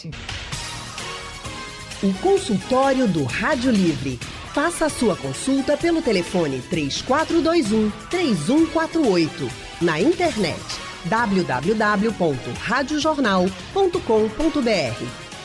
internet. O consultório do Rádio Livre. Faça a sua consulta pelo telefone 3421-3148. Na internet www.radiojornal.com.br.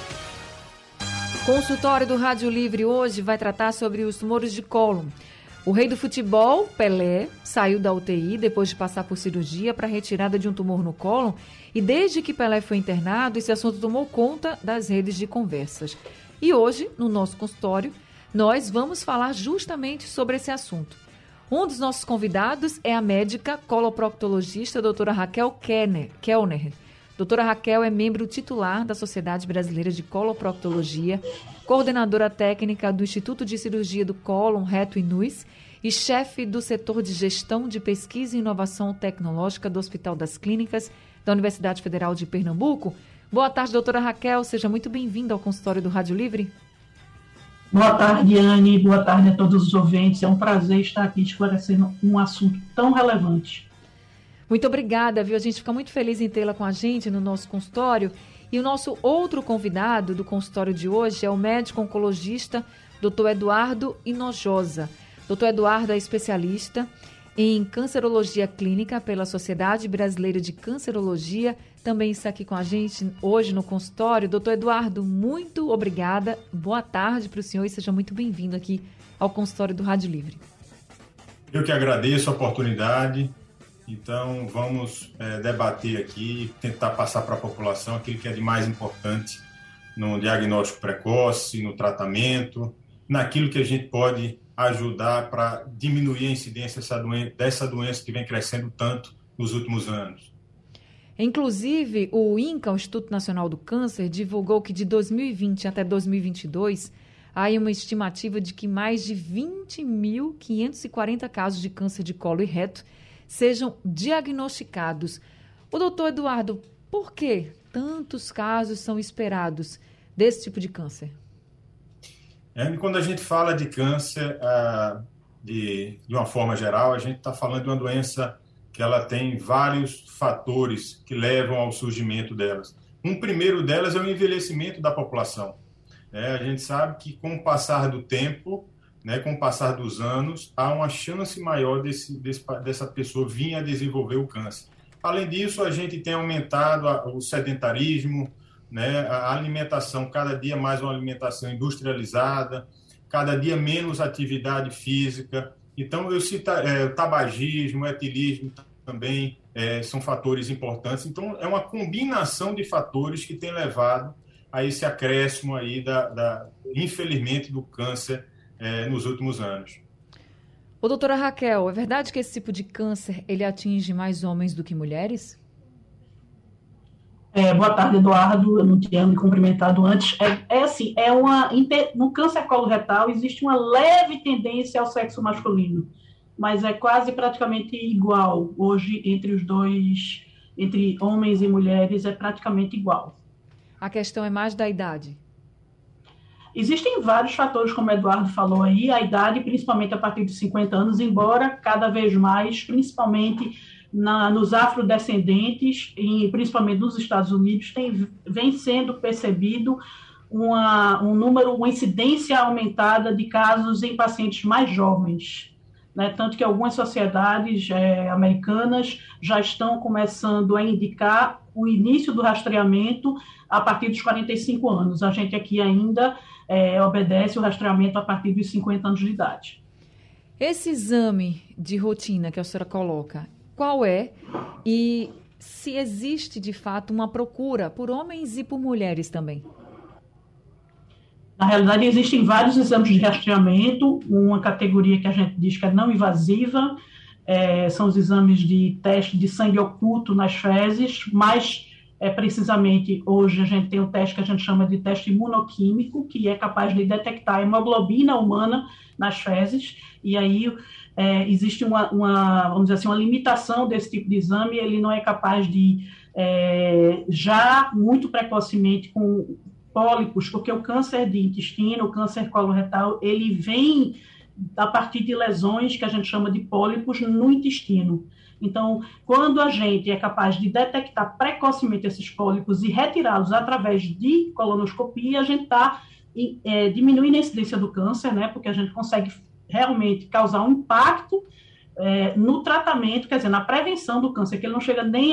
Consultório do Rádio Livre hoje vai tratar sobre os tumores de cólon. O rei do futebol, Pelé, saiu da UTI depois de passar por cirurgia para retirada de um tumor no cólon e desde que Pelé foi internado, esse assunto tomou conta das redes de conversas. E hoje, no nosso consultório, nós vamos falar justamente sobre esse assunto. Um dos nossos convidados é a médica coloproctologista doutora Raquel Kellner. Doutora Raquel é membro titular da Sociedade Brasileira de Coloproctologia, coordenadora técnica do Instituto de Cirurgia do Cólon, Reto e Nus e chefe do setor de gestão de pesquisa e inovação tecnológica do Hospital das Clínicas da Universidade Federal de Pernambuco. Boa tarde, doutora Raquel. Seja muito bem-vinda ao consultório do Rádio Livre. Boa tarde, Anne. Boa tarde a todos os ouvintes. É um prazer estar aqui esclarecendo um assunto tão relevante. Muito obrigada, viu? A gente fica muito feliz em tê-la com a gente no nosso consultório. E o nosso outro convidado do consultório de hoje é o médico oncologista Dr. Eduardo Hinojosa. Dr. Eduardo é especialista em cancerologia clínica pela Sociedade Brasileira de Cancerologia. Também está aqui com a gente hoje no consultório. Doutor Eduardo, muito obrigada. Boa tarde para o senhor e seja muito bem-vindo aqui ao consultório do Rádio Livre. Eu que agradeço a oportunidade. Então, vamos debater aqui e tentar passar para a população aquilo que é de mais importante no diagnóstico precoce, no tratamento, naquilo que a gente pode ajudar para diminuir a incidência dessa doença que vem crescendo tanto nos últimos anos. Inclusive, o INCA, o Instituto Nacional do Câncer, divulgou que de 2020 até 2022, há uma estimativa de que mais de 20.540 casos de câncer de colo e reto sejam diagnosticados. O doutor Eduardo, por que tantos casos são esperados desse tipo de câncer? Quando a gente fala de câncer, de uma forma geral, a gente está falando de uma doença que ela tem vários fatores que levam ao surgimento delas. Um primeiro delas é o envelhecimento da população. A gente sabe que com o passar do tempo, com o passar dos anos, há uma chance maior dessa pessoa vir a desenvolver o câncer. Além disso, a gente tem aumentado o sedentarismo, a alimentação, cada dia mais uma alimentação industrializada, cada dia menos atividade física. Então, eu cito o tabagismo, o etilismo também são fatores importantes. Então, é uma combinação de fatores que tem levado a esse acréscimo aí, infelizmente, do câncer nos últimos anos. Ô, doutora Raquel, é verdade que esse tipo de câncer ele atinge mais homens do que mulheres? Boa tarde, Eduardo. Eu não tinha me cumprimentado antes. No câncer coloretal existe uma leve tendência ao sexo masculino, mas é quase praticamente igual. Hoje, entre os dois, entre homens e mulheres, é praticamente igual. A questão é mais da idade? Existem vários fatores, como o Eduardo falou aí, a idade, principalmente a partir de 50 anos, embora cada vez mais, principalmente nos afrodescendentes, e principalmente nos Estados Unidos, vem sendo percebido uma incidência aumentada de casos em pacientes mais jovens, tanto que algumas sociedades americanas já estão começando a indicar o início do rastreamento a partir dos 45 anos. A gente aqui ainda obedece o rastreamento a partir dos 50 anos de idade. Esse exame de rotina que a senhora coloca, qual é e se existe, de fato, uma procura por homens e por mulheres também? Na realidade, existem vários exames de rastreamento, uma categoria que a gente diz que é não invasiva, são os exames de teste de sangue oculto nas fezes, mas precisamente hoje a gente tem um teste que a gente chama de teste imunoquímico, que é capaz de detectar a hemoglobina humana nas fezes, e aí existe vamos dizer assim, uma limitação desse tipo de exame, ele não é capaz de, já muito precocemente, com pólipos, porque o câncer de intestino, o câncer coloretal, ele vem a partir de lesões que a gente chama de pólipos no intestino. Então, quando a gente é capaz de detectar precocemente esses pólipos e retirá-los através de colonoscopia, a gente está diminuindo a incidência do câncer, né? Porque a gente consegue realmente causar um impacto no tratamento, quer dizer, na prevenção do câncer, que ele não chega nem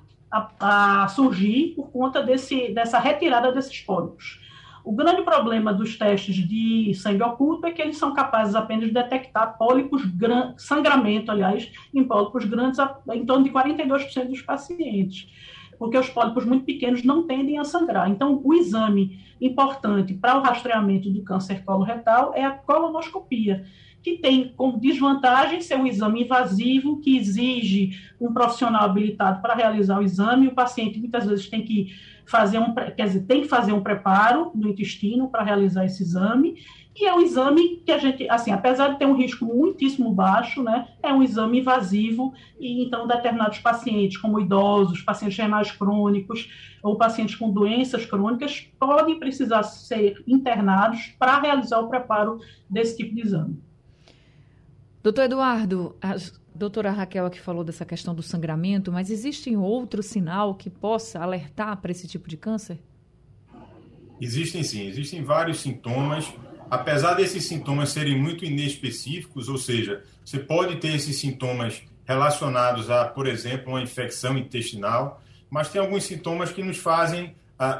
a surgir por conta dessa retirada desses pólipos. O grande problema dos testes de sangue oculto é que eles são capazes apenas de detectar pólipos sangramento, aliás, em pólipos grandes em torno de 42% dos pacientes, porque os pólipos muito pequenos não tendem a sangrar. Então, o exame importante para o rastreamento do câncer coloretal é a colonoscopia, que tem como desvantagem ser um exame invasivo, que exige um profissional habilitado para realizar o exame. O paciente muitas vezes tem que fazer um preparo no intestino para realizar esse exame, e é um exame que a gente, assim, apesar de ter um risco muitíssimo baixo, né, é um exame invasivo, e então determinados pacientes, como idosos, pacientes renais crônicos, ou pacientes com doenças crônicas, podem precisar ser internados para realizar o preparo desse tipo de exame. Doutor Eduardo, a doutora Raquel aqui falou dessa questão do sangramento, mas existe outro sinal que possa alertar para esse tipo de câncer? Existem sim, existem vários sintomas. Apesar desses sintomas serem muito inespecíficos, ou seja, você pode ter esses sintomas relacionados a, por exemplo, uma infecção intestinal, mas tem alguns sintomas que nos fazem,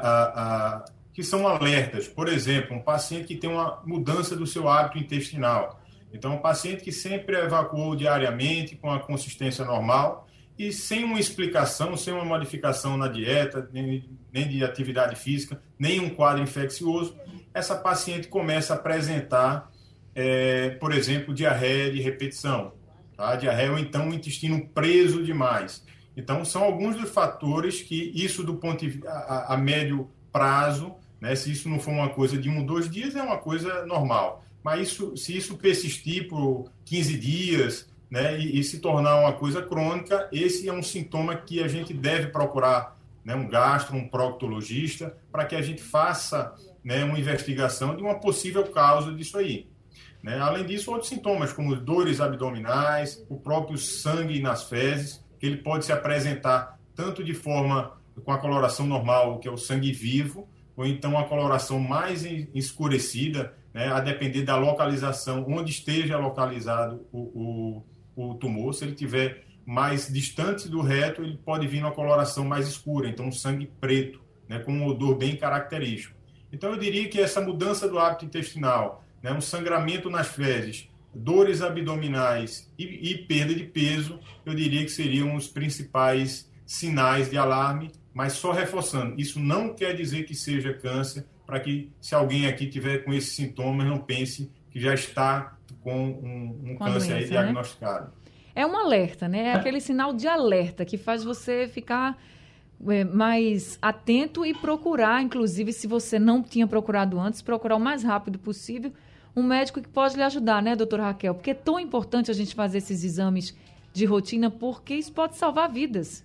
que são alertas. Por exemplo, um paciente que tem uma mudança do seu hábito intestinal. Então, um paciente que sempre evacuou diariamente com a consistência normal e sem uma explicação, sem uma modificação na dieta, nem de atividade física, nem um quadro infeccioso, essa paciente começa a apresentar, por exemplo, diarreia de repetição, tá? Diarreia ou então o intestino preso demais. Então, são alguns dos fatores que isso do ponto de vista a médio prazo, né, se isso não for uma coisa de 1 ou 2 dias, é uma coisa normal. Mas se isso persistir por 15 dias, né, e se tornar uma coisa crônica, esse é um sintoma que a gente deve procurar, né, um gastro, um proctologista, para que a gente faça, né, uma investigação de uma possível causa disso aí. Né? Além disso, outros sintomas, como dores abdominais, o próprio sangue nas fezes, que ele pode se apresentar tanto de forma com a coloração normal, que é o sangue vivo, ou então a coloração mais escurecida, né, a depender da localização, onde esteja localizado o tumor. Se ele estiver mais distante do reto, ele pode vir numa coloração mais escura, então um sangue preto, né, com um odor bem característico. Então eu diria que essa mudança do hábito intestinal, né, um sangramento nas fezes, dores abdominais e perda de peso, eu diria que seriam os principais sinais de alarme, mas só reforçando, isso não quer dizer que seja câncer, para que, se alguém aqui tiver com esses sintomas, não pense que já está com um câncer aí diagnosticado. Né? É um alerta, né? É aquele sinal de alerta que faz você ficar mais atento e procurar, inclusive, se você não tinha procurado antes, procurar o mais rápido possível um médico que pode lhe ajudar, né, doutora Raquel? Porque é tão importante a gente fazer esses exames de rotina, porque isso pode salvar vidas.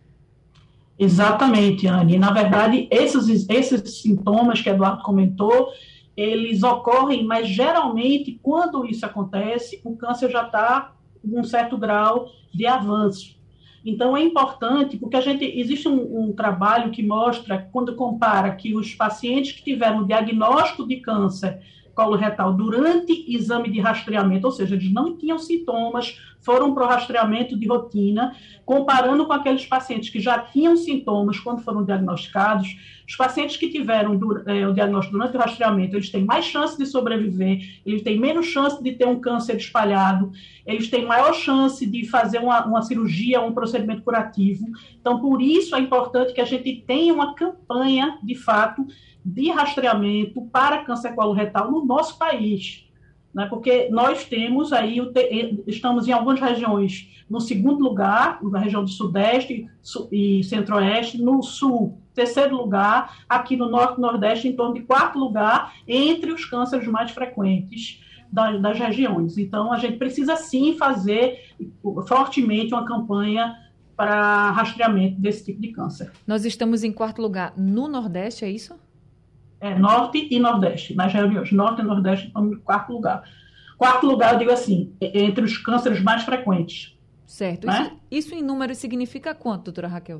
Exatamente, Anne. Na verdade, esses sintomas que Eduardo comentou, eles ocorrem, mas geralmente, quando isso acontece, o câncer já está com um certo grau de avanço. Então, é importante, porque existe um trabalho que mostra, quando compara que os pacientes que tiveram diagnóstico de câncer coloretal durante exame de rastreamento, ou seja, eles não tinham sintomas, foram para o rastreamento de rotina, comparando com aqueles pacientes que já tinham sintomas quando foram diagnosticados, os pacientes que tiveram o diagnóstico durante o rastreamento, eles têm mais chance de sobreviver, eles têm menos chance de ter um câncer espalhado, eles têm maior chance de fazer uma cirurgia, um procedimento curativo. Então, por isso é importante que a gente tenha uma campanha, de fato, de rastreamento para câncer coloretal no nosso país, né? Porque nós temos aí, estamos em algumas regiões no 2º lugar, na região do Sudeste e Centro-Oeste, no Sul, 3º lugar, aqui no Norte e Nordeste, em torno de 4º lugar, entre os cânceres mais frequentes das regiões. Então, a gente precisa sim fazer fortemente uma campanha para rastreamento desse tipo de câncer. Nós estamos em 4º lugar no Nordeste, é isso? Norte e Nordeste, nas regiões Norte e Nordeste estão no 4º lugar. 4º lugar, eu digo assim, entre os cânceres mais frequentes. Certo. Né? Isso em números significa quanto, doutora Raquel?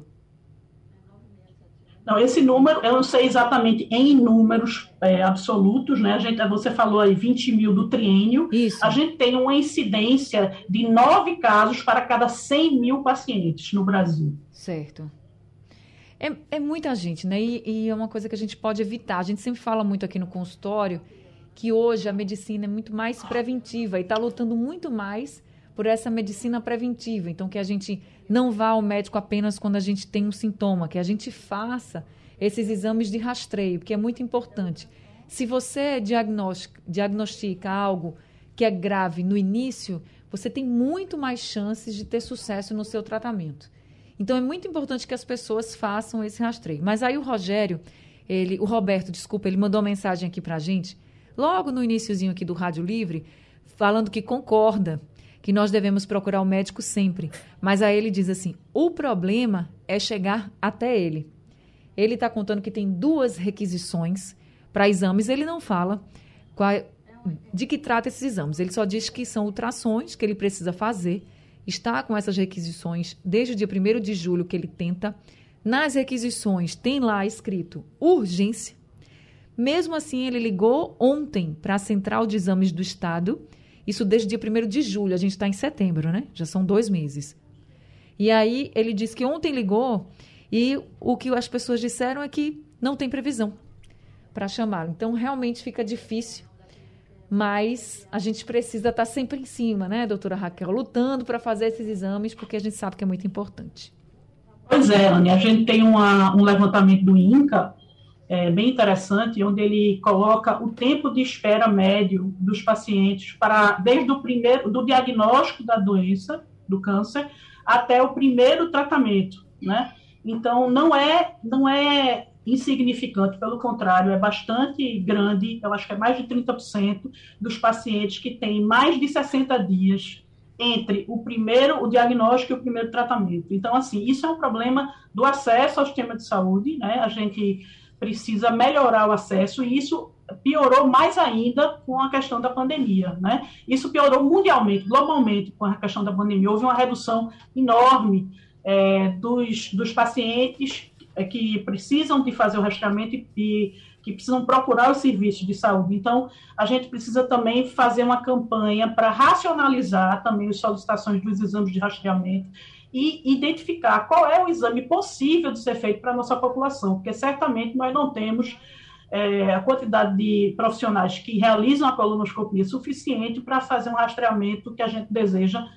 Não, esse número, eu não sei exatamente em números absolutos, né? Você falou aí 20 mil do triênio. Isso. A gente tem uma incidência de 9 casos para cada 100 mil pacientes no Brasil. Certo. É muita gente, né? E é uma coisa que a gente pode evitar. A gente sempre fala muito aqui no consultório que hoje a medicina é muito mais preventiva e está lutando muito mais por essa medicina preventiva. Então, que a gente não vá ao médico apenas quando a gente tem um sintoma, que a gente faça esses exames de rastreio, que é muito importante. Se você diagnostica algo que é grave no início, você tem muito mais chances de ter sucesso no seu tratamento. Então, é muito importante que as pessoas façam esse rastreio. Mas aí o Roberto, ele mandou uma mensagem aqui pra gente, logo no iniciozinho aqui do Rádio Livre, falando que concorda que nós devemos procurar o médico sempre. Mas aí ele diz assim, o problema é chegar até ele. Ele está contando que tem 2 requisições para exames. Ele não fala de que trata esses exames. Ele só diz que são ultrassons que ele precisa fazer. Está com essas requisições desde o dia 1º de julho que ele tenta. Nas requisições tem lá escrito urgência. Mesmo assim, ele ligou ontem para a Central de Exames do Estado. Isso desde o dia 1º de julho, a gente está em setembro, né? Já são 2 meses. E aí ele disse que ontem ligou e o que as pessoas disseram é que não tem previsão para chamá-lo. Então, realmente fica difícil, mas a gente precisa estar sempre em cima, né, doutora Raquel? Lutando para fazer esses exames, porque a gente sabe que é muito importante. Pois é, Anny, a gente tem um levantamento do INCA, bem interessante, onde ele coloca o tempo de espera médio dos pacientes desde do diagnóstico da doença, do câncer, até o primeiro tratamento, né? Então, não é insignificante, pelo contrário, é bastante grande, eu acho que é mais de 30% dos pacientes que têm mais de 60 dias entre o diagnóstico e o primeiro tratamento. Então, assim, isso é um problema do acesso ao sistema de saúde, né? A gente precisa melhorar o acesso, e isso piorou mais ainda com a questão da pandemia, né? Isso piorou mundialmente, globalmente, com a questão da pandemia. Houve uma redução enorme dos pacientes que precisam de fazer o rastreamento e que precisam procurar os serviços de saúde. Então, a gente precisa também fazer uma campanha para racionalizar também as solicitações dos exames de rastreamento e identificar qual é o exame possível de ser feito para a nossa população, porque certamente nós não temos a quantidade de profissionais que realizam a colonoscopia suficiente para fazer um rastreamento que a gente deseja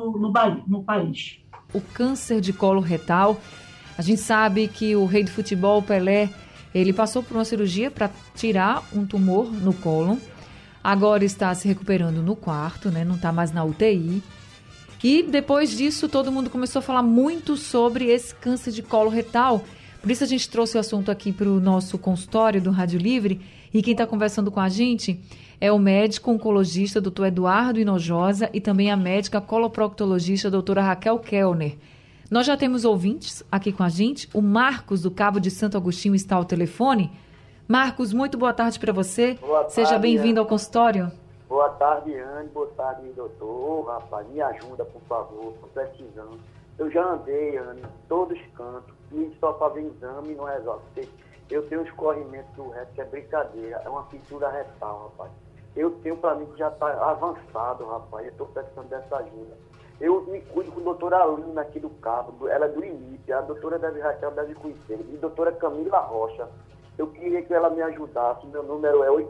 no país. O câncer de colo retal, a gente sabe que o rei do futebol, Pelé, ele passou por uma cirurgia para tirar um tumor no cólon, agora está se recuperando no quarto, né? Não está mais na UTI. E depois disso, todo mundo começou a falar muito sobre esse câncer de colo retal. Por isso a gente trouxe o assunto aqui para o nosso consultório do Rádio Livre. E quem está conversando com a gente é o médico oncologista, doutor Eduardo Hinojosa, e também a médica coloproctologista, doutora Raquel Kellner. Nós já temos ouvintes aqui com a gente. O Marcos, do Cabo de Santo Agostinho, está ao telefone. Marcos, muito boa tarde para você. Boa tarde, seja bem-vindo ao consultório. Boa tarde, Anny. Boa tarde, doutor. Ô, rapaz, me ajuda, por favor. Estou precisando. Eu já andei, Anny, em todos os cantos. E só fazer exame não resolve. Eu tenho um escorrimento do reto que é brincadeira. É uma fissura retal, rapaz. Eu tenho para mim que já está avançado, rapaz. Eu estou precisando dessa ajuda. Eu me cuido com a doutora Alina aqui do Cabo. Ela é do INIP. A doutora Raquel deve conhecer. E a doutora Camila Rocha. Eu queria que ela me ajudasse. Meu número é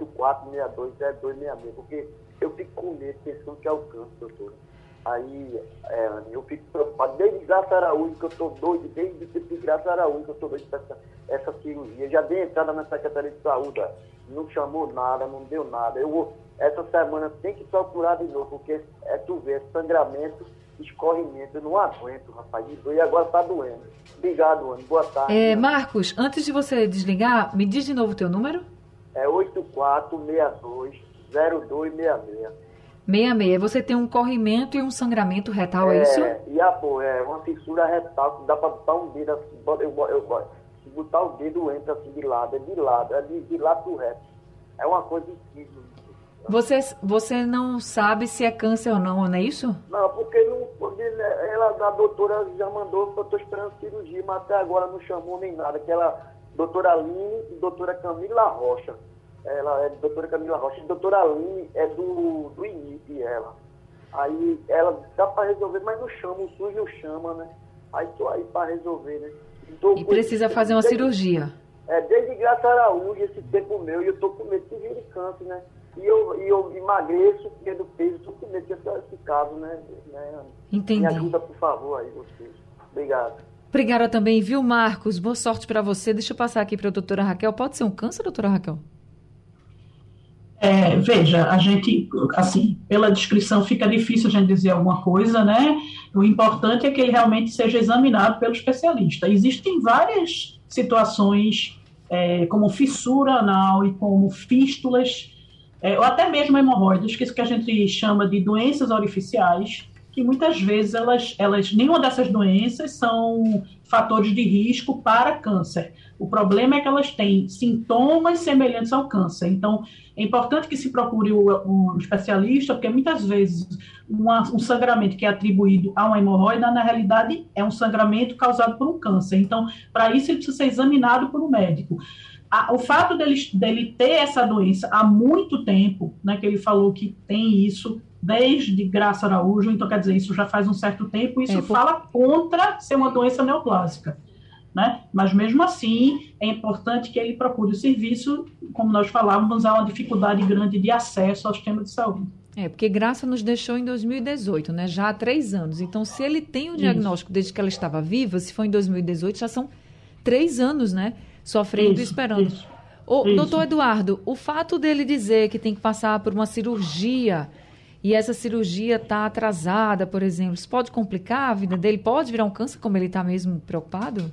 84620266, porque eu fico com medo, pensando que é o câncer, doutora. Aí, Anny, eu fico preocupado. Desde Graça Araújo, que eu estou doido, desde que Graça Araújo, que eu estou doido para essa cirurgia. Já dei entrada na Secretaria de Saúde, não chamou nada, não deu nada. Essa semana tem que procurar de novo, porque tu vê, sangramento, escorrimento, eu não aguento, rapaz, e agora está doendo. Obrigado, Anny, boa tarde. Marcos, antes de você desligar, me diz de novo o teu número. É 84620266. 66. Você tem um corrimento e um sangramento retal, é isso? É uma fissura retal que dá para botar um dedo assim, se botar o dedo entra assim de lado, é de lado pro reto. É uma coisa incrível. Você não sabe se é câncer ou não é isso? Não, porque a doutora já mandou, eu estou esperando cirurgia, mas até agora não chamou nem nada. Aquela doutora Aline e doutora Camila Rocha. Ela é doutora Camila Rocha. E doutora Aline é do INIP, ela. Aí ela dá para resolver, mas não chama, o SUS não chama, né? Aí estou aí para resolver, né? E precisa fazer uma cirurgia. Desde Graça Araújo, esse tempo meu, e eu estou com medo de vir de câncer, né? E eu emagreço, perdo peso, estou com medo desse caso, né? Entendi. Me ajuda, por favor, aí vocês. Obrigado. Obrigada também, viu, Marcos? Boa sorte para você. Deixa eu passar aqui para a doutora Raquel. Pode ser um câncer, doutora Raquel? Veja, a gente, assim, pela descrição fica difícil a gente dizer alguma coisa, né? O importante é que ele realmente seja examinado pelo especialista. Existem várias situações, como fissura anal e como fístulas, ou até mesmo hemorroidas, que é isso que a gente chama de doenças orificiais, que muitas vezes nenhuma dessas doenças são fatores de risco para câncer. O problema é que elas têm sintomas semelhantes ao câncer. Então, é importante que se procure um especialista, porque muitas vezes um sangramento que é atribuído a uma hemorroida, na realidade, é um sangramento causado por um câncer. Então, para isso, ele precisa ser examinado por um médico. O fato dele ter essa doença há muito tempo, né, que ele falou que tem isso desde Graça Araújo, então quer dizer, isso já faz um certo tempo, isso fala contra ser uma doença neoplásica, né? Mas mesmo assim, é importante que ele procure o serviço, como nós falávamos, há uma dificuldade grande de acesso ao sistema de saúde. Porque Graça nos deixou em 2018, né? Já há 3 anos. Então, se ele tem o diagnóstico desde que ela estava viva, se foi em 2018, já são 3 anos, né? Sofrendo e esperando. Doutor Eduardo, o fato dele dizer que tem que passar por uma cirurgia e essa cirurgia está atrasada, por exemplo, isso pode complicar a vida dele? Pode virar um câncer, como ele está mesmo preocupado?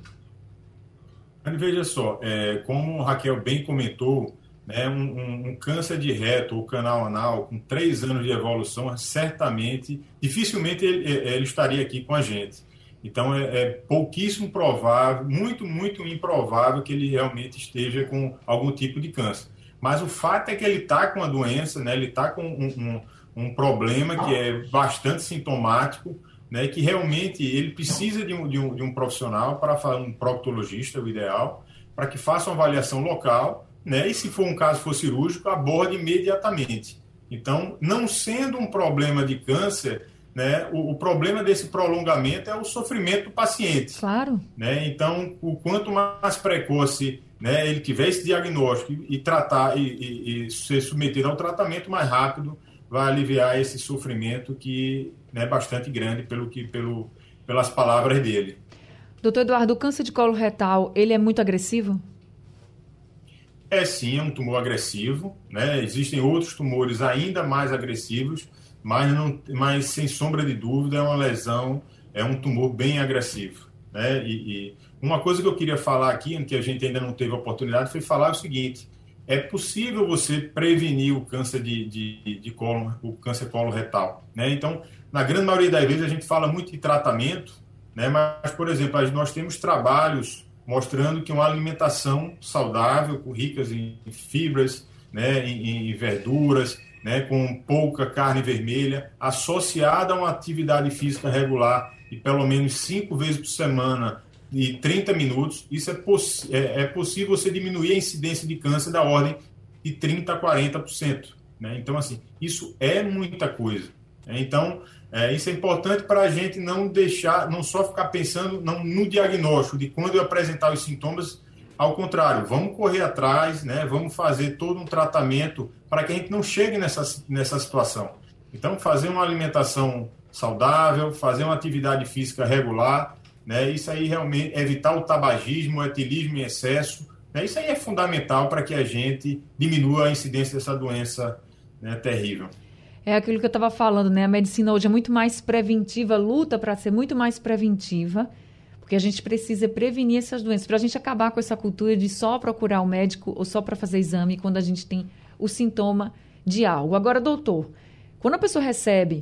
Veja só, como a Raquel bem comentou, né, um câncer de reto ou canal anal com 3 anos de evolução, dificilmente ele estaria aqui com a gente. Então, é pouquíssimo provável, muito, muito improvável que ele realmente esteja com algum tipo de câncer. Mas o fato é que ele está com a doença, né, ele está com um problema que é bastante sintomático, né, que realmente ele precisa de um profissional, um proctologista, o ideal, para que faça uma avaliação local, né, e se for um caso cirúrgico, aborde imediatamente. Então, não sendo um problema de câncer, né, o problema desse prolongamento é o sofrimento do paciente. Claro. Né? Então, o quanto mais precoce, né, ele tiver esse diagnóstico e tratar e ser submetido ao tratamento, mais rápido vai aliviar esse sofrimento que é bastante grande pelas palavras dele. Doutor Eduardo, o câncer de colo retal, ele é muito agressivo? Sim, é um tumor agressivo, né? Existem outros tumores ainda mais agressivos, mas sem sombra de dúvida é uma lesão, é um tumor bem agressivo, né? E uma coisa que eu queria falar aqui, que a gente ainda não teve oportunidade, foi falar o seguinte: é possível você prevenir o câncer de colo, o câncer coloretal, né? Então, na grande maioria das vezes a gente fala muito de tratamento, né? Mas, por exemplo, nós temos trabalhos mostrando que uma alimentação saudável, ricas em fibras, né, em verduras, né, com pouca carne vermelha, associada a uma atividade física regular e pelo menos 5 vezes por semana e 30 minutos, isso é possível você diminuir a incidência de câncer da ordem de 30% a 40%. Né? Então, assim, isso é muita coisa. Né? Então, isso é importante para a gente não só ficar pensando no diagnóstico de quando eu apresentar os sintomas. Ao contrário, vamos correr atrás, né? Vamos fazer todo um tratamento para que a gente não chegue nessa situação. Então, fazer uma alimentação saudável, fazer uma atividade física regular, né? Isso aí realmente, evitar o tabagismo, o etilismo em excesso, né? Isso aí é fundamental para que a gente diminua a incidência dessa doença, né, terrível. É aquilo que eu estava falando, né? A medicina hoje é muito mais preventiva, luta para ser muito mais preventiva, porque a gente precisa prevenir essas doenças, para a gente acabar com essa cultura de só procurar o médico ou só para fazer exame quando a gente tem o sintoma de algo. Agora, doutor, quando a pessoa recebe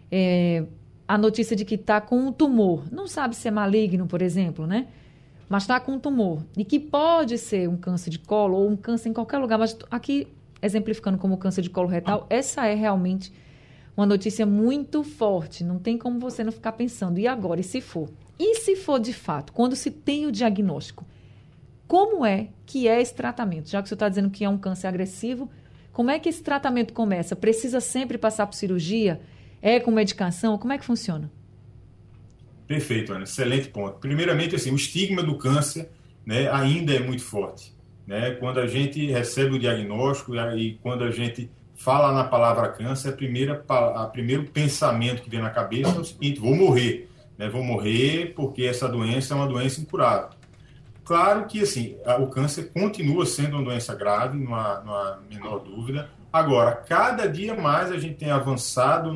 a notícia de que está com um tumor, não sabe se é maligno, por exemplo, né? Mas está com um tumor, e que pode ser um câncer de colo ou um câncer em qualquer lugar, mas aqui exemplificando como câncer de colo retal, essa é realmente uma notícia muito forte. Não tem como você não ficar pensando, e agora, e se for? E se for de fato, quando se tem o diagnóstico, como é que é esse tratamento? Já que você está dizendo que é um câncer agressivo, como é que esse tratamento começa? Precisa sempre passar por cirurgia? É com medicação? Como é que funciona? Perfeito, Ana. Excelente ponto. Primeiramente, assim, o estigma do câncer, né, ainda é muito forte. Né? Quando a gente recebe o diagnóstico e quando a gente fala na palavra câncer, o primeiro pensamento que vem na cabeça é o seguinte: vou morrer. Né? Vou morrer porque essa doença é uma doença incurável. Claro que assim, o câncer continua sendo uma doença grave, não há menor dúvida. Agora, cada dia mais a gente tem avançado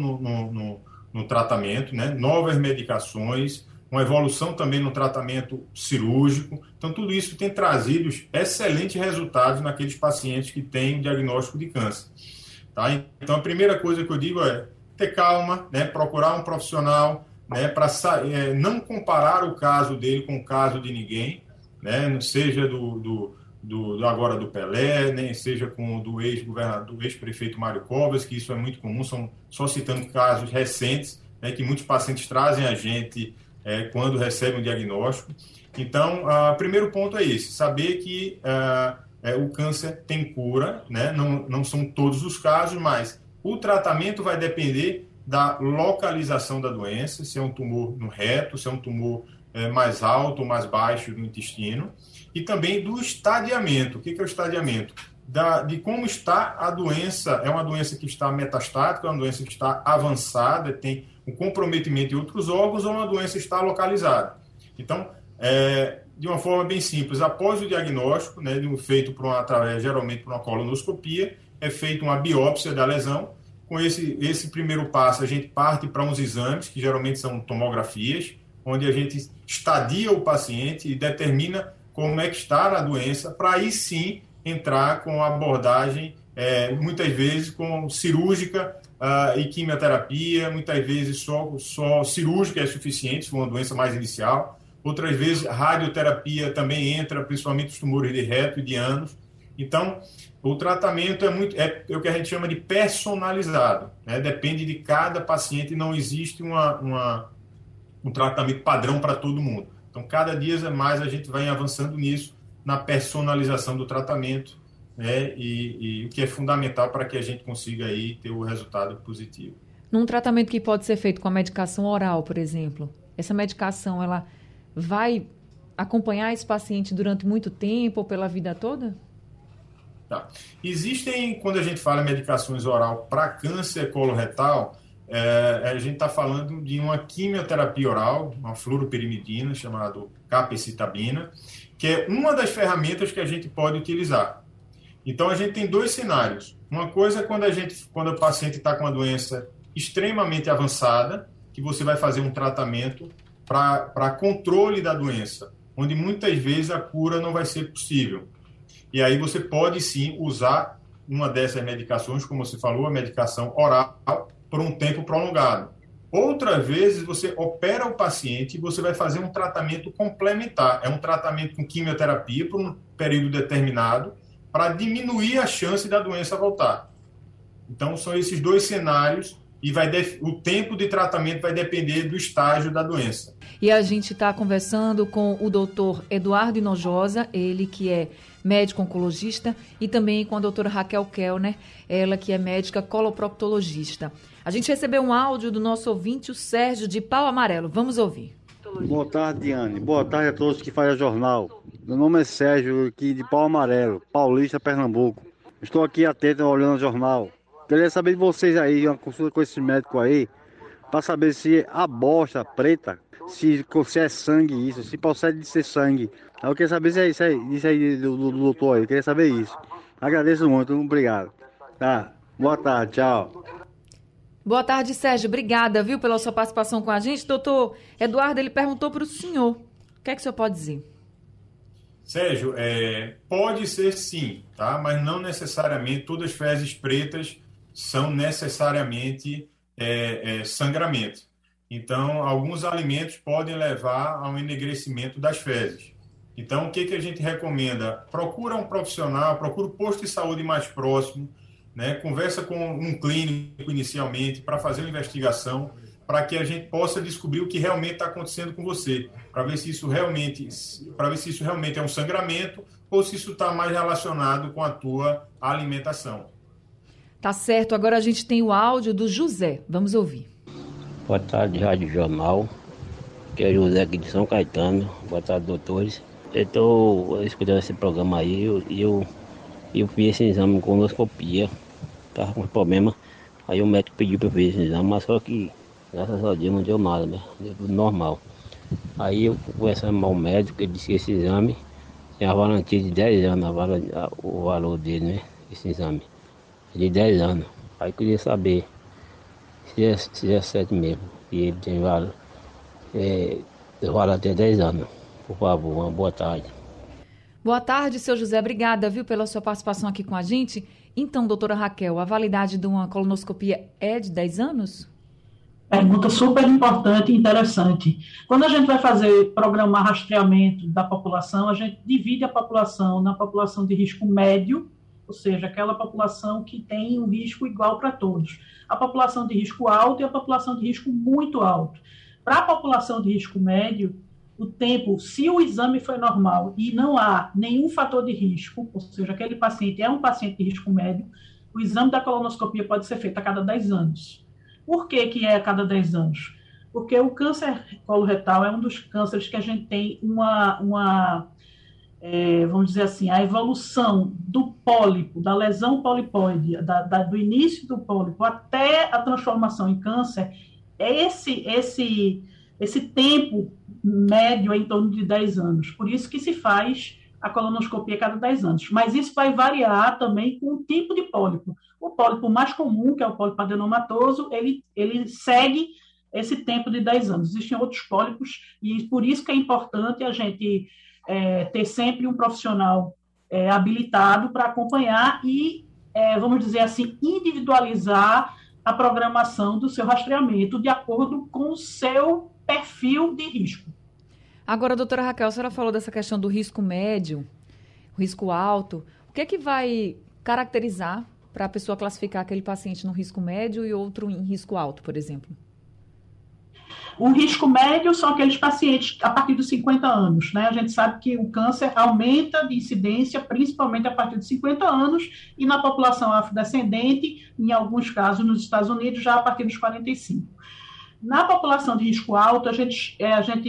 no tratamento, né? Novas medicações, uma evolução também no tratamento cirúrgico. Então, tudo isso tem trazido excelentes resultados naqueles pacientes que têm diagnóstico de câncer. Tá? Então, a primeira coisa que eu digo é ter calma, né? Procurar um profissional, né? Para não comparar o caso dele com o caso de ninguém, né? Seja agora do Pelé, nem seja com o do ex-governador, do ex-prefeito Mário Covas, que isso é muito comum, são só citando casos recentes, né, que muitos pacientes trazem a gente quando recebem um diagnóstico. Então, o primeiro ponto é esse: saber que o câncer tem cura, né? Não são todos os casos, mas o tratamento vai depender da localização da doença, se é um tumor no reto, se é um tumor mais alto ou mais baixo no intestino, e também do estadiamento. O que é o estadiamento? De como está a doença. É uma doença que está metastática, é uma doença que está avançada, tem um comprometimento de outros órgãos, ou uma doença que está localizada. Então, de uma forma bem simples, após o diagnóstico, né, feito geralmente por uma colonoscopia, é feita uma biópsia da lesão. Com esse primeiro passo, a gente parte para uns exames, que geralmente são tomografias, onde a gente estadia o paciente e determina como é que está a doença, para aí sim entrar com a abordagem, muitas vezes com cirúrgica e quimioterapia, muitas vezes só cirúrgica é suficiente, se for uma doença mais inicial. Outras vezes radioterapia também entra, principalmente os tumores de reto e de ânus. Então, o tratamento é o que a gente chama de personalizado, né? Depende de cada paciente, não existe um tratamento padrão para todo mundo. Então, cada dia mais a gente vai avançando nisso, na personalização do tratamento, né? E o que é fundamental para que a gente consiga aí ter o resultado positivo. Num tratamento que pode ser feito com a medicação oral, por exemplo, essa medicação, ela vai acompanhar esse paciente durante muito tempo ou pela vida toda? Tá. Existem, quando a gente fala em medicações oral para câncer coloretal, a gente está falando de uma quimioterapia oral, uma fluoroperimidina, chamada capecitabina, que é uma das ferramentas que a gente pode utilizar. Então, a gente tem dois cenários. Uma coisa é quando o paciente está com uma doença extremamente avançada, que você vai fazer um tratamento para controle da doença, onde muitas vezes a cura não vai ser possível. E aí você pode sim usar uma dessas medicações, como você falou, a medicação oral, por um tempo prolongado. Outras vezes você opera o paciente e você vai fazer um tratamento complementar. É um tratamento com quimioterapia por um período determinado para diminuir a chance da doença voltar. Então são esses dois cenários e o tempo de tratamento vai depender do estágio da doença. E a gente está conversando com o doutor Eduardo Hinojosa, ele que é médico oncologista, e também com a doutora Raquel Kellner, ela que é médica coloproctologista. A gente recebeu um áudio do nosso ouvinte, o Sérgio de Pau Amarelo. Vamos ouvir. Boa tarde, Diane. Boa tarde a todos que fazem o jornal. Meu nome é Sérgio, aqui de Pau Amarelo, Paulista, Pernambuco. Estou aqui atento, olhando o jornal. Queria saber de vocês aí, uma consulta com esse médico aí, para saber se a bosta preta, se é sangue isso, se procede de ser sangue. Eu queria saber isso aí do doutor aí, eu queria saber isso. Agradeço muito, obrigado. Tá, boa tarde, tchau. Boa tarde, Sérgio. Obrigada, viu, pela sua participação com a gente. Doutor Eduardo, ele perguntou para o senhor. O que é que o senhor pode dizer? Sérgio, pode ser sim, tá? Mas não necessariamente todas as fezes pretas são necessariamente sangramento. Então, alguns alimentos podem levar ao enegrecimento das fezes. Então, o que a gente recomenda? Procura um profissional, procura o posto de saúde mais próximo, né? Conversa com um clínico inicialmente para fazer uma investigação, para que a gente possa descobrir o que realmente está acontecendo com você, para ver se isso realmente é um sangramento ou se isso está mais relacionado com a tua alimentação. Tá certo. Agora a gente tem o áudio do José. Vamos ouvir. Boa tarde, Rádio Jornal. Que é José aqui de São Caetano. Boa tarde, doutores. Eu estou escutando esse programa aí e eu fiz esse exame com colonoscopia. Estava com problema. Aí o médico pediu para eu fazer esse exame, mas só que, graças a Deus, não deu nada, né? Deu tudo normal. Aí eu conversando com o médico, ele disse que esse exame tem a garantia de 10 anos, o valor dele, né? Esse exame. De 10 anos. Aí eu queria saber se é certo mesmo. E ele tem valor. Valor até 10 anos. Por favor, uma boa tarde. Boa tarde, seu José. Obrigada, viu, pela sua participação aqui com a gente. Então, doutora Raquel, a validade de uma colonoscopia é de 10 anos? Pergunta super importante e interessante. Quando a gente vai programar rastreamento da população, a gente divide a população na população de risco médio, ou seja, aquela população que tem um risco igual para todos. A população de risco alto e a população de risco muito alto. Para a população de risco médio, o tempo, se o exame foi normal e não há nenhum fator de risco, ou seja, aquele paciente é um paciente de risco médio, o exame da colonoscopia pode ser feito a cada 10 anos. Por que é a cada 10 anos? Porque o câncer coloretal é um dos cânceres que a gente tem vamos dizer assim, a evolução do pólipo, da lesão polipoide, do início do pólipo até a transformação em câncer, é esse tempo médio em torno de 10 anos. Por isso que se faz a colonoscopia a cada 10 anos. Mas isso vai variar também com o tipo de pólipo. O pólipo mais comum, que é o pólipo adenomatoso, ele segue esse tempo de 10 anos. Existem outros pólipos e por isso que é importante a gente ter sempre um profissional habilitado para acompanhar e, vamos dizer assim, individualizar a programação do seu rastreamento de acordo com o seu perfil de risco. Agora, doutora Raquel, a senhora falou dessa questão do risco médio, risco alto. O que é que vai caracterizar para a pessoa classificar aquele paciente no risco médio e outro em risco alto, por exemplo? O risco médio são aqueles pacientes a partir dos 50 anos, né? A gente sabe que o câncer aumenta de incidência, principalmente a partir de 50 anos, e na população afrodescendente, em alguns casos nos Estados Unidos, já a partir dos 45. Na população de risco alto, a gente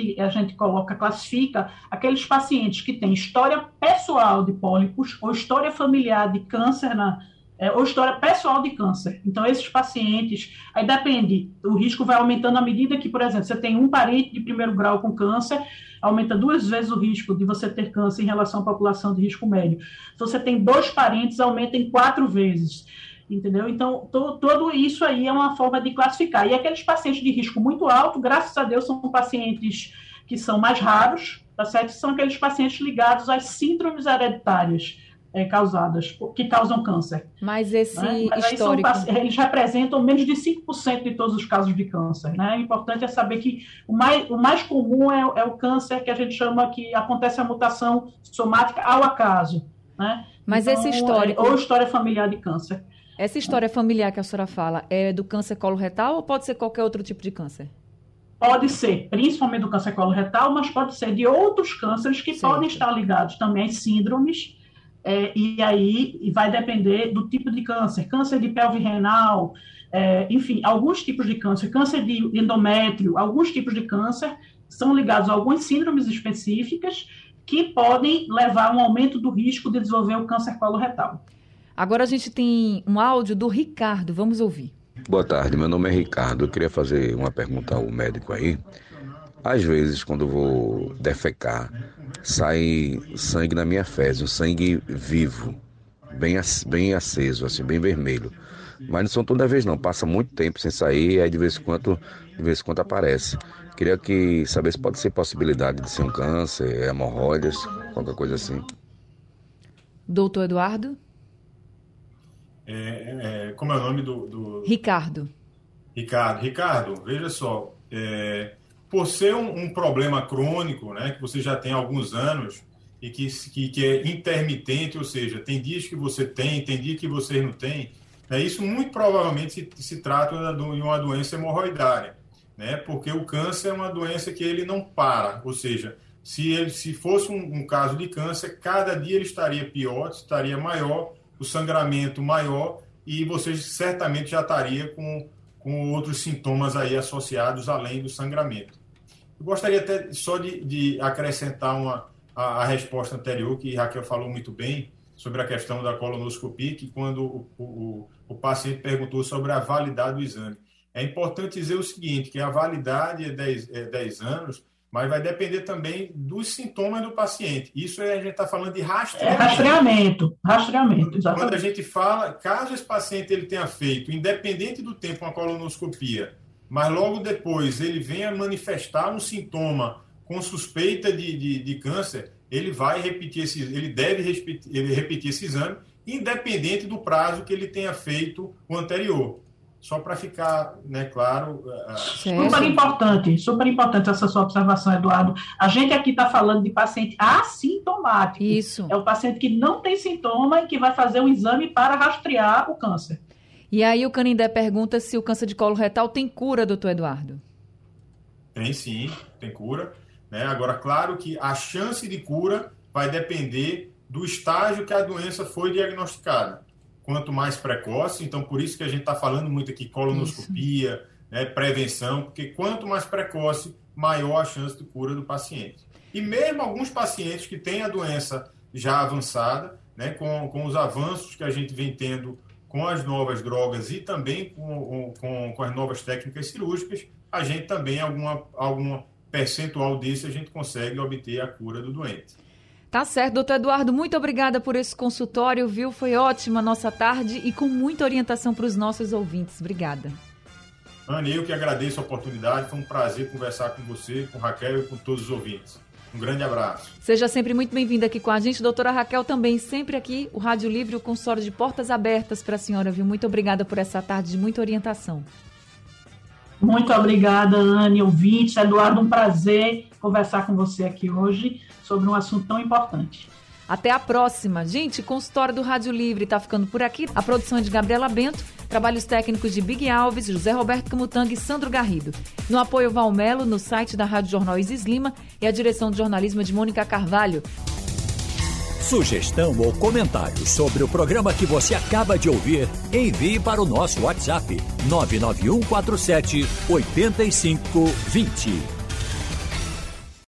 classifica aqueles pacientes que têm história pessoal de pólipos ou história familiar de câncer ou história pessoal de câncer. Então, esses pacientes, aí depende, o risco vai aumentando à medida que, por exemplo, você tem um parente de primeiro grau com câncer, aumenta 2 vezes o risco de você ter câncer em relação à população de risco médio. Se você tem 2 parentes, aumenta em 4 vezes. Entendeu? Então, tudo isso aí é uma forma de classificar. E aqueles pacientes de risco muito alto, graças a Deus, são pacientes que são mais raros, tá certo? São aqueles pacientes ligados às síndromes hereditárias que causam câncer. Mas esse Mas histórico... eles representam menos de 5% de todos os casos de câncer, né? O importante é saber que o mais comum é o câncer que a gente chama que acontece a mutação somática ao acaso, né? Mas então, esse histórico... ou história familiar de câncer. Essa história familiar que a senhora fala é do câncer coloretal ou pode ser qualquer outro tipo de câncer? Pode ser, principalmente do câncer coloretal, mas pode ser de outros cânceres que podem estar ligados também às síndromes, e aí vai depender do tipo de câncer. Câncer de pelve renal, enfim, alguns tipos de câncer, câncer de endométrio, alguns tipos de câncer são ligados a algumas síndromes específicas que podem levar a um aumento do risco de desenvolver o câncer coloretal. Agora a gente tem um áudio do Ricardo, vamos ouvir. Boa tarde, meu nome é Ricardo. Eu queria fazer uma pergunta ao médico aí. Às vezes, quando eu vou defecar, sai sangue na minha fezes, um sangue vivo, bem aceso, assim, bem vermelho. Mas não são toda vez não, passa muito tempo sem sair, aí de vez em quando aparece. Queria saber se pode ser possibilidade de ser um câncer, hemorroidas, qualquer coisa assim. Doutor Eduardo? Como é o nome do... Ricardo, veja só, por ser um problema crônico, né, que você já tem há alguns anos, e que é intermitente, ou seja, tem dias que você tem dias que você não tem, né? Isso muito provavelmente se trata de uma doença hemorroidária, né? Porque o câncer é uma doença que ele não para, ou seja, se fosse um caso de câncer, cada dia ele estaria pior, estaria maior, o sangramento maior, e você certamente já estaria com outros sintomas aí associados além do sangramento. Eu gostaria até só de acrescentar a resposta anterior, que Raquel falou muito bem, sobre a questão da colonoscopia, que quando o paciente perguntou sobre a validade do exame. É importante dizer o seguinte, que a validade é 10 anos, mas vai depender também dos sintomas do paciente. Isso a gente está falando de rastreamento. Rastreamento, exatamente. Quando a gente fala, caso esse paciente ele tenha feito, independente do tempo, uma colonoscopia, mas logo depois ele venha manifestar um sintoma com suspeita de câncer, ele deve repetir esse exame, independente do prazo que ele tenha feito o anterior. Só para ficar, né, claro... Super importante essa sua observação, Eduardo. A gente aqui está falando de paciente assintomático. Isso. É o paciente que não tem sintoma e que vai fazer um exame para rastrear o câncer. E aí o Canindé pergunta se o câncer de colo retal tem cura, doutor Eduardo. Tem sim, tem cura, né? Agora, claro que a chance de cura vai depender do estágio que a doença foi diagnosticada. Quanto mais precoce, então por isso que a gente está falando muito aqui colonoscopia, né, prevenção, porque quanto mais precoce, maior a chance de cura do paciente. E mesmo alguns pacientes que têm a doença já avançada, né, com os avanços que a gente vem tendo com as novas drogas e também com as novas técnicas cirúrgicas, a gente também, alguma percentual disso, a gente consegue obter a cura do doente. Tá certo, doutor Eduardo, muito obrigada por esse consultório, viu? Foi ótima a nossa tarde e com muita orientação para os nossos ouvintes. Obrigada. Anne, eu que agradeço a oportunidade, foi um prazer conversar com você, com Raquel e com todos os ouvintes. Um grande abraço. Seja sempre muito bem-vinda aqui com a gente, doutora Raquel, também sempre aqui, o Rádio Livre, o consultório de portas abertas para a senhora, viu? Muito obrigada por essa tarde de muita orientação. Muito obrigada, Anne, ouvintes. Eduardo, um prazer conversar com você aqui hoje sobre um assunto tão importante. Até a próxima. Gente, consultório do Rádio Livre está ficando por aqui. A produção é de Gabriela Bento, trabalhos técnicos de Big Alves, José Roberto Camutanga e Sandro Garrido. No apoio Valmelo, no site da Rádio Jornal Isis Lima e a direção de jornalismo de Mônica Carvalho. Sugestão ou comentário sobre o programa que você acaba de ouvir, envie para o nosso WhatsApp 99147 8520.